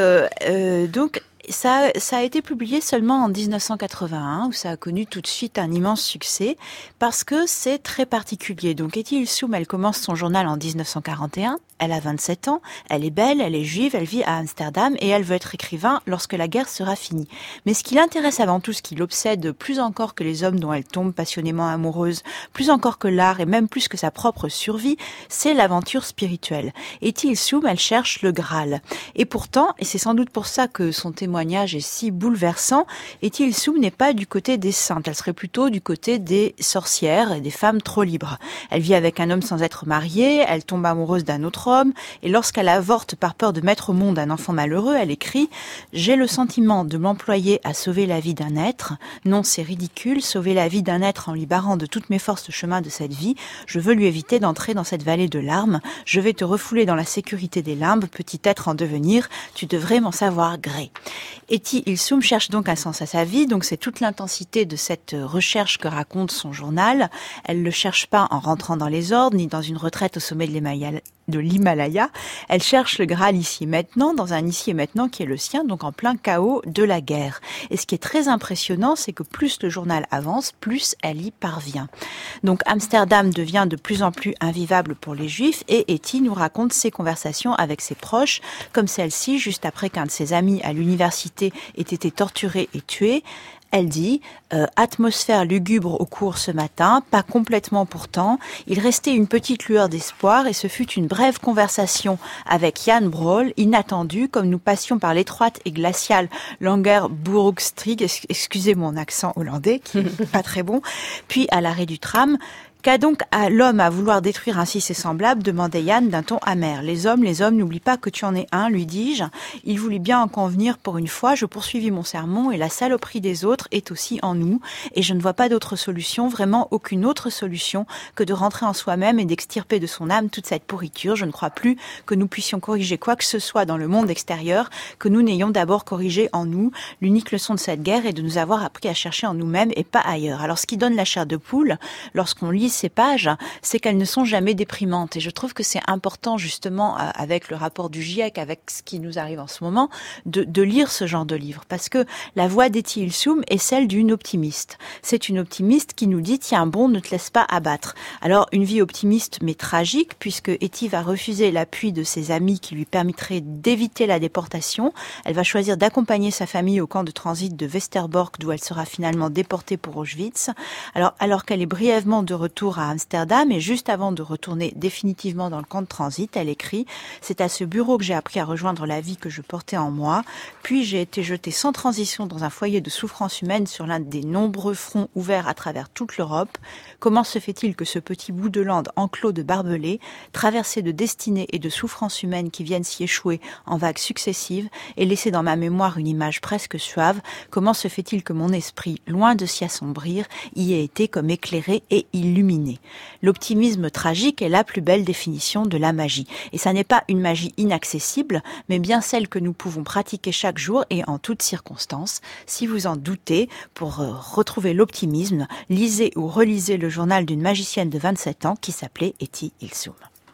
ça a été publié seulement en 1981, où ça a connu tout de suite un immense succès, parce que c'est très particulier. Donc Etty Hillesum, elle commence son journal en 1941, elle a 27 ans, elle est belle, elle est juive, elle vit à Amsterdam et elle veut être écrivain lorsque la guerre sera finie. Mais ce qui l'intéresse avant tout, ce qui l'obsède plus encore que les hommes dont elle tombe passionnément amoureuse, plus encore que l'art et même plus que sa propre survie, c'est l'aventure spirituelle. Etty Hillesum, elle cherche le Graal. Et pourtant, et c'est sans doute pour ça que son témoignage est si bouleversant, Etty Hillesum n'est pas du côté des saintes, elle serait plutôt du côté des sorcières et des femmes trop libres. Elle vit avec un homme sans être mariée, elle tombe amoureuse d'un autre homme, et lorsqu'elle avorte par peur de mettre au monde un enfant malheureux, elle écrit « J'ai le sentiment de m'employer à sauver la vie d'un être. Non, c'est ridicule, sauver la vie d'un être en lui barrant de toutes mes forces le chemin de cette vie. Je veux lui éviter d'entrer dans cette vallée de larmes. Je vais te refouler dans la sécurité des limbes, petit être en devenir. Tu devrais m'en savoir gré. » Etty Hillesum cherche donc un sens à sa vie, donc c'est toute l'intensité de cette recherche que raconte son journal. Elle ne le cherche pas en rentrant dans les ordres, ni dans une retraite au sommet de l'Himalaya. Elle cherche le Graal ici et maintenant, dans un ici et maintenant qui est le sien, donc en plein chaos de la guerre. Et ce qui est très impressionnant, c'est que plus le journal avance, plus elle y parvient. Donc Amsterdam devient de plus en plus invivable pour les Juifs et Etty nous raconte ses conversations avec ses proches, comme celle-ci, juste après qu'un de ses amis à l'université ait été torturé et tué. Elle dit atmosphère lugubre au cours ce matin, pas complètement pourtant. Il restait une petite lueur d'espoir et ce fut une brève conversation avec Jan Brohl, inattendue, comme nous passions par l'étroite et glaciale Langerbrugstrig, excusez mon accent hollandais qui est pas très bon, puis à l'arrêt du tram. Qu'a donc l'homme à vouloir détruire ainsi ses semblables, demandait Yann d'un ton amer. Les hommes, n'oublie pas que tu en es un, lui dis-je. Il voulut bien en convenir pour une fois, je poursuivis mon sermon et la saloperie des autres est aussi en nous. Et je ne vois pas d'autre solution, vraiment aucune autre solution que de rentrer en soi-même et d'extirper de son âme toute cette pourriture. Je ne crois plus que nous puissions corriger quoi que ce soit dans le monde extérieur, que nous n'ayons d'abord corrigé en nous. L'unique leçon de cette guerre est de nous avoir appris à chercher en nous-mêmes et pas ailleurs. Alors ce qui donne la chair de poule, lorsqu'on lit ces pages, c'est qu'elles ne sont jamais déprimantes. Et je trouve que c'est important, justement, avec le rapport du GIEC, avec ce qui nous arrive en ce moment, de lire ce genre de livre. Parce que la voix d'Etty Hillesum est celle d'une optimiste. C'est une optimiste qui nous dit, tiens bon, ne te laisse pas abattre. Alors, une vie optimiste mais tragique, puisque Etty va refuser l'appui de ses amis qui lui permettrait d'éviter la déportation. Elle va choisir d'accompagner sa famille au camp de transit de Westerbork, d'où elle sera finalement déportée pour Auschwitz. Alors qu'elle est brièvement de retour à Amsterdam et juste avant de retourner définitivement dans le camp de transit, elle écrit « C'est à ce bureau que j'ai appris à rejoindre la vie que je portais en moi. Puis j'ai été jetée sans transition dans un foyer de souffrance humaine sur l'un des nombreux fronts ouverts à travers toute l'Europe. Comment se fait-il que ce petit bout de lande enclos de barbelés, traversé de destinées et de souffrances humaines qui viennent s'y échouer en vagues successives et laisser dans ma mémoire une image presque suave, comment se fait-il que mon esprit, loin de s'y assombrir, y ait été comme éclairé et illuminé ?» L'optimisme tragique est la plus belle définition de la magie. Et ça n'est pas une magie inaccessible, mais bien celle que nous pouvons pratiquer chaque jour et en toutes circonstances. Si vous en doutez, pour retrouver l'optimisme, lisez ou relisez le journal d'une magicienne de 27 ans qui s'appelait Etty Hillesum.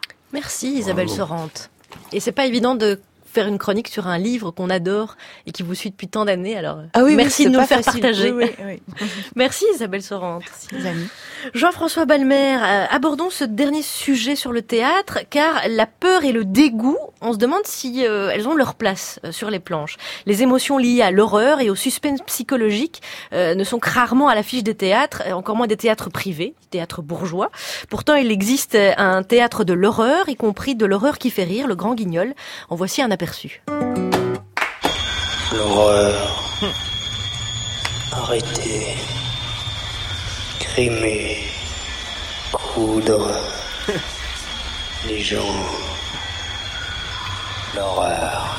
Merci Isabelle Sorante. Et c'est pas évident de faire une chronique sur un livre qu'on adore et qui vous suit depuis tant d'années. Alors, merci de nous le faire partager. Oui. Merci Isabelle Sorante. Merci les amis. Jean-François Balmer, abordons ce dernier sujet sur le théâtre, car la peur et le dégoût, on se demande si elles ont leur place sur les planches. Les émotions liées à l'horreur et au suspense psychologique ne sont que rarement à l'affiche des théâtres, encore moins des théâtres privés, des théâtres bourgeois. Pourtant, il existe un théâtre de l'horreur, y compris de l'horreur qui fait rire, le Grand Guignol. En voici un aperçu. L'horreur. Arrêtez. Aimer, coudre, les gens, l'horreur,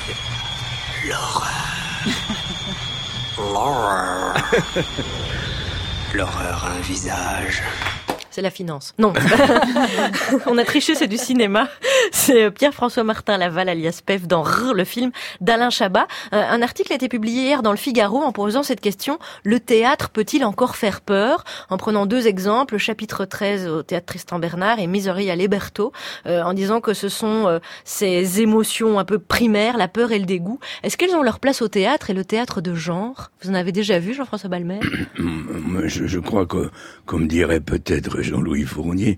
l'horreur a un visage. C'est la finance. Non, on a triché, c'est du cinéma. C'est Pierre-François Martin Laval, alias Pef, dans R, le film d'Alain Chabat. Un article a été publié hier dans le Figaro en posant cette question. Le théâtre peut-il encore faire peur? En prenant 2 exemples, chapitre 13 au théâtre Tristan Bernard et Misery à Liberto, en disant que ce sont ces émotions un peu primaires, la peur et le dégoût. Est-ce qu'elles ont leur place au théâtre et le théâtre de genre? Vous en avez déjà vu, Jean-François Balmer? Je crois que, comme dirait peut-être Jean-Louis Fournier,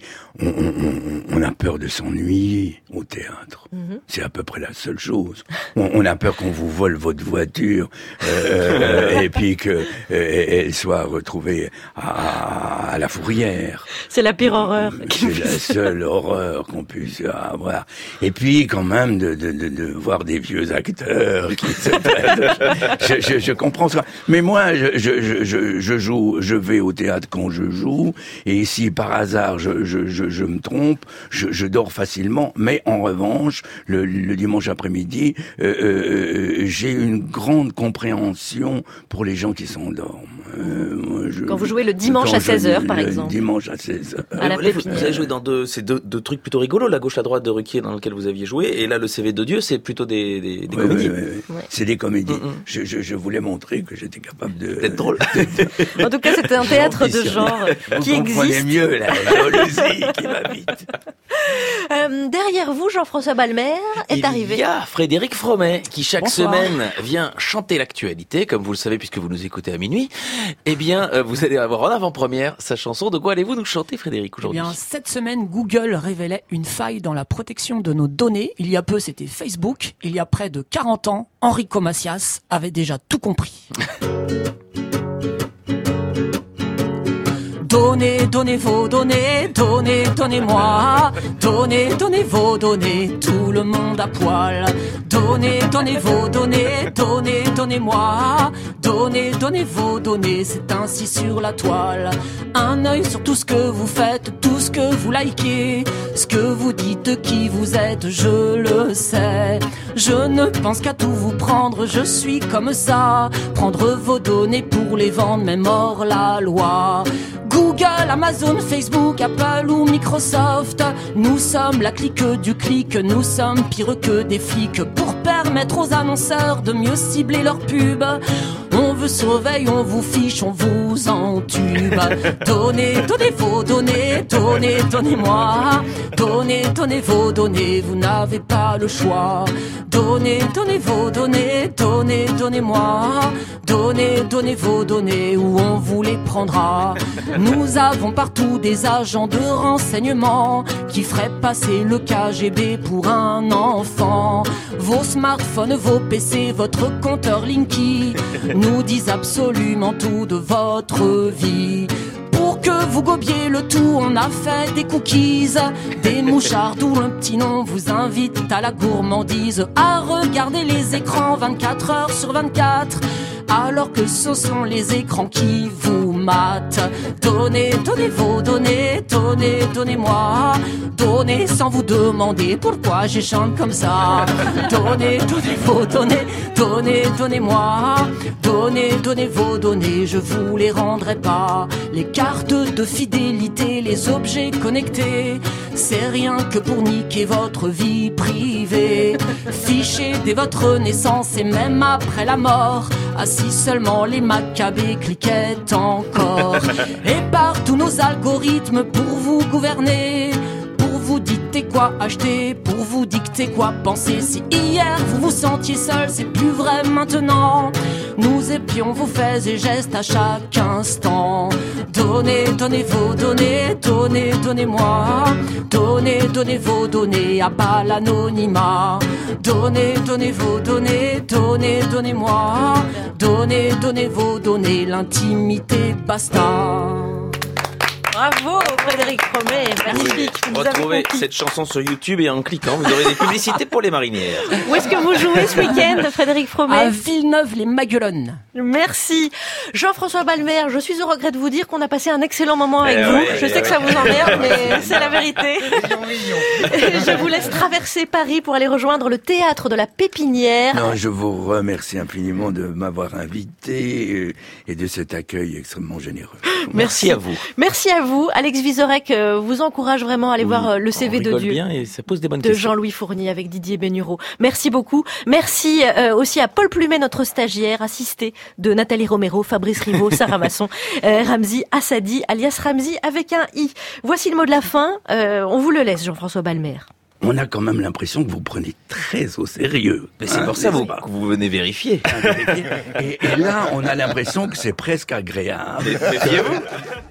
on a peur de s'ennuyer au théâtre. C'est à peu près la seule chose. On a peur qu'on vous vole votre voiture et puis que elle soit retrouvée à la fourrière. C'est la pire horreur. C'est la seule horreur qu'on puisse avoir. Et puis quand même de voir des vieux acteurs qui se traitent. Je comprends ça. Mais moi, je joue, je vais au théâtre quand je joue, et si par hasard je me trompe, je dors facilement. Mais en revanche, le dimanche après-midi, j'ai une grande compréhension pour les gens qui s'endorment. Quand vous jouez le dimanche à 16h, par exemple. Dimanche à 16h. Vous avez joué dans deux trucs plutôt rigolos, la gauche à droite de Ruquier dans lequel vous aviez joué, et là le CV de Dieu, c'est plutôt des comédies. Ouais. C'est des comédies. Je voulais montrer que j'étais capable d'être drôle. En tout cas, c'était un théâtre de genre qui existe. Vous comprenez mieux la jalousie qui m'habite. Derrière vous, Jean-François Balmer, est arrivé. Il y a Frédéric Fromet qui chaque semaine vient chanter l'actualité, comme vous le savez puisque vous nous écoutez à minuit. Eh bien, vous allez avoir en avant-première sa chanson. De quoi allez-vous nous chanter, Frédéric, aujourd'hui? Eh bien, cette semaine, Google révélait une faille dans la protection de nos données. Il y a peu, c'était Facebook. Il y a près de 40 ans, Enrico Macias avait déjà tout compris. Donnez vos données, donnez-moi. Donnez vos données, tout le monde à poil. Donnez vos données, donnez-moi. Donnez vos données, c'est ainsi sur la toile. Un œil sur tout ce que vous faites, tout ce que vous likez, ce que vous dites, qui vous êtes, je le sais. Je ne pense qu'à tout vous prendre, je suis comme ça. Prendre vos données pour les vendre, même hors la loi. Google, Amazon, Facebook, Apple ou Microsoft, nous sommes la clique du clic, nous sommes pire que des flics. Pour permettre aux annonceurs de mieux cibler leurs pubs, on vous surveille, on vous fiche, on vous entube. Donnez vos données, donnez-moi. Donnez vos données, vous n'avez pas le choix. Donnez vos données, donnez-moi. Donnez vos données, où on vous les prendra. Nous avons partout des agents de renseignement qui feraient passer le KGB pour un enfant. Vos smartphones, vos PC, votre compteur Linky nous disent absolument tout de votre vie. Pour que vous gobiez le tout, on a fait des cookies, des mouchards d'où le petit nom vous invite à la gourmandise, à regarder les écrans 24 heures sur 24, alors que ce sont les écrans qui vous matent. Donnez vos données, donnez-moi. Donnez sans vous demander pourquoi je chante comme ça. Donnez vos données, donnez-moi. Donnez vos données, je vous les rendrai pas. Les cartes de fidélité, les objets connectés, c'est rien que pour niquer votre vie privée. Fichez dès votre naissance et même après la mort, assis seulement les macabées cliquaient encore. Et par tous nos algorithmes pour vous gouverner, pour vous dicter quoi acheter, pour vous dicter quoi penser. Si hier vous vous sentiez seul, c'est plus vrai maintenant. Nous épions vos faits et gestes à chaque instant. Donnez vos données, donnez-moi. Donnez vos données, à bas l'anonymat. Donnez vos données, donnez-moi. Donnez vos données, l'intimité basta. Bravo Frédéric Fromet, magnifique. Vous avez Retrouvez compris. cette chanson sur YouTube et en cliquant, vous aurez des publicités pour les marinières. Où est-ce que vous jouez ce week-end, Frédéric Fromet? À Villeneuve-les-Maguelones. Merci. Jean-François Balmer, je suis au regret de vous dire qu'on a passé un excellent moment avec vous. Ouais, Je sais que ça vous emmerde, mais c'est la vérité. Je vous laisse traverser Paris pour aller rejoindre le théâtre de la Pépinière. Non, je vous remercie infiniment de m'avoir invité et de cet accueil extrêmement généreux. Merci à vous. Merci à vous. Alex Vizorek vous encourage vraiment à aller voir le CV de Dieu. Bien et ça pose des bonnes De questions. Jean-Louis Fournier avec Didier Bénureau. Merci beaucoup. Merci aussi à Paul Plumet, notre stagiaire, assisté de Nathalie Romero, Fabrice Rivaud, Sarah Masson, Ramzi Assadi, alias Ramzi avec un I. Voici le mot de la fin. On vous le laisse, Jean-François Balmer. On a quand même l'impression que vous prenez très au sérieux. Mais c'est pour ça que vous venez vérifier. Et là, on a l'impression que c'est presque agréable. Méfiez-vous.